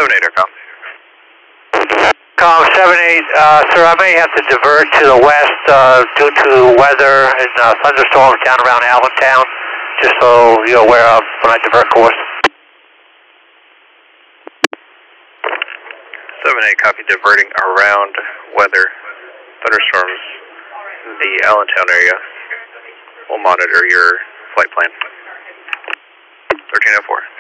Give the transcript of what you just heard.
7-8, call. Com 7-8, sir, I may have to divert to the west due to weather and thunderstorms down around Allentown, just so you're aware of when I divert course. 7-8, copy, diverting around weather, thunderstorms, the Allentown area. We'll monitor your flight plan. 1304.